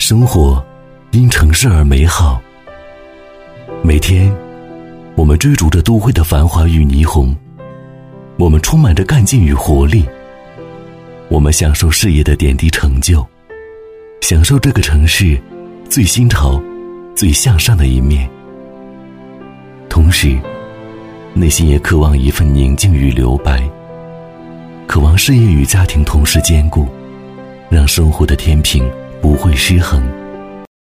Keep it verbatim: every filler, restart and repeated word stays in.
生活因城市而美好。每天，我们追逐着都会的繁华与霓虹，我们充满着干劲与活力，我们享受事业的点滴成就，享受这个城市最新潮、最向上的一面。同时，内心也渴望一份宁静与留白，渴望事业与家庭同时兼顾，让生活的天平不会失衡。